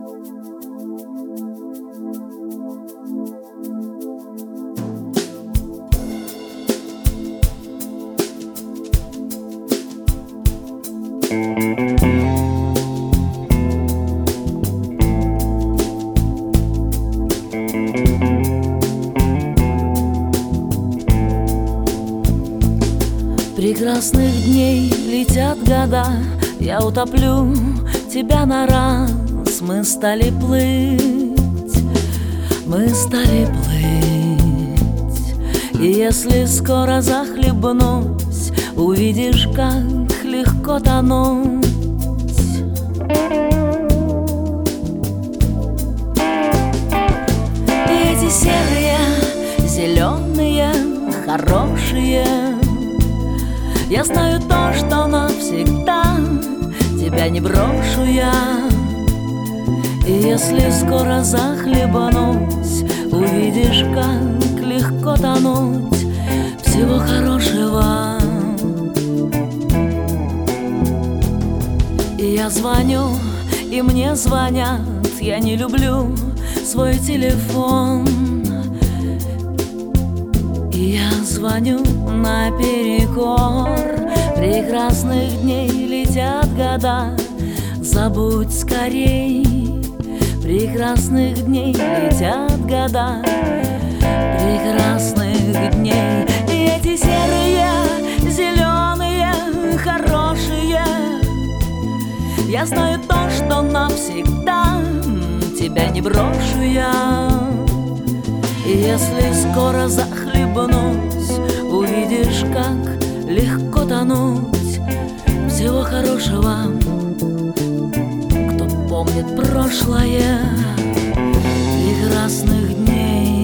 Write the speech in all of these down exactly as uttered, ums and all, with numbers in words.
Прекрасных дней летят года, я утоплю тебя на раз. Мы стали плыть, мы стали плыть. И если скоро захлебнусь, увидишь, как легко тонуть. И эти серые, зеленые, хорошие, я знаю то, что навсегда тебя не брошу я. И если скоро захлебнусь, увидишь, как легко тонуть. Всего хорошего. И я звоню, и мне звонят. Я не люблю свой телефон. И я звоню наперекор. Прекрасных дней летят года, забудь скорей. Прекрасных дней летят года, прекрасных дней. И эти серые, зеленые, хорошие, я знаю то, что навсегда тебя не брошу я. И если скоро захлебнусь, увидишь, как легко тонуть. Всего хорошего, кто помнит прошлое прекрасных дней.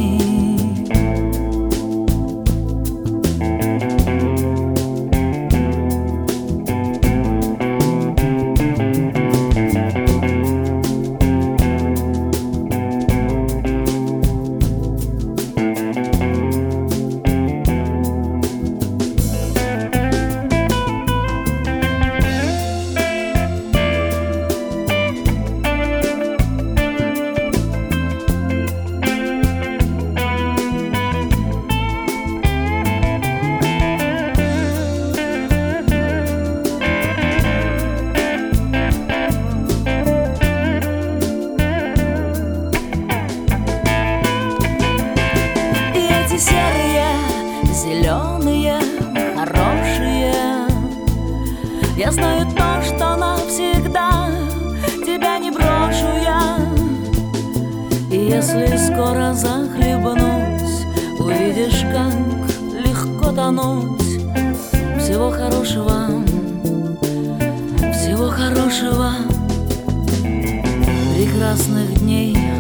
Серые, зеленые, хорошие, я знаю то, что навсегда тебя не брошу я. И если скоро захлебнусь, увидишь, как легко тонуть. Всего хорошего, всего хорошего, прекрасных дней.